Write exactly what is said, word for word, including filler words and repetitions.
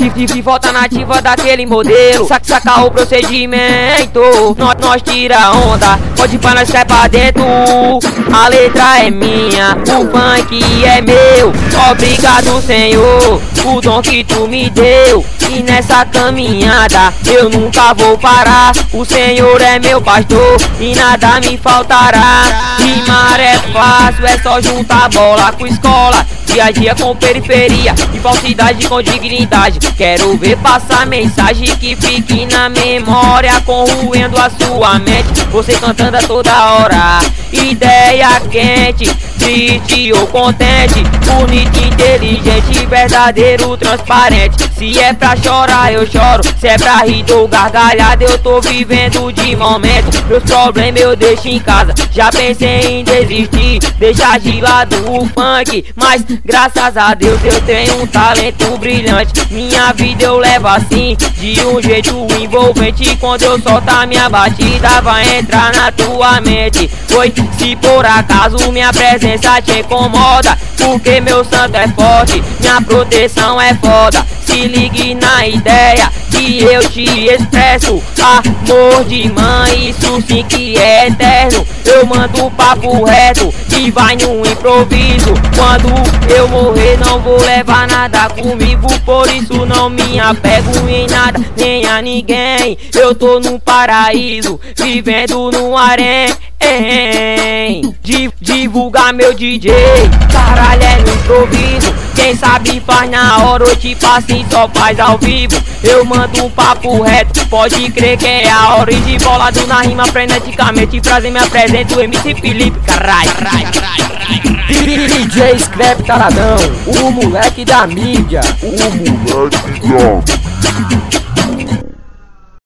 De, de, de volta nativa daquele modelo. Saca, saca o procedimento. Nós, nós tira onda, pode pra nós cai pra dentro. A letra é minha, o funk é meu. Obrigado, Senhor, o dom que tu me deu. E nessa caminhada eu nunca vou parar. O Senhor é meu pastor e nada me faltará. Rimar é fácil, é só juntar bola com escola. Dia a dia com periferia e falsidade com dignidade. Quero ver passar mensagem que fique na memória, corroendo a sua mente. Você cantando a toda hora, ideia quente, triste ou contente, bonito, inteligente, verdadeiro, transparente. Se é pra chorar eu choro, se é pra rir dou gargalhada. Eu tô vivendo de momento, meus problemas eu deixo em casa. Já pensei em desistir, deixar de lado o funk, mas graças a Deus eu tenho um talento brilhante. Minha vida eu levo assim, de um jeito envolvente. Quando eu soltar minha batida vai entrar na tua mente. Foi se por acaso minha presença te incomoda, porque meu santo é forte, minha proteção é foda. Se ligue na ideia que eu te expresso, amor de mãe, isso sim que é eterno. Eu mando um papo reto e vai no improviso. Quando eu morrer não vou levar nada comigo, por isso não me apego em nada nem a ninguém. Eu tô num paraíso, vivendo num harém. Divulgar meu D J, caralho é no improviso. Quem sabe faz na hora, ou tipo assim só faz ao vivo. Eu mando um papo reto, pode crer que é a hora. E de bolado na rima freneticamente, prazer me apresento o M C Felipe, caralho. D J Scrap Taradão, o moleque da mídia, o moleque da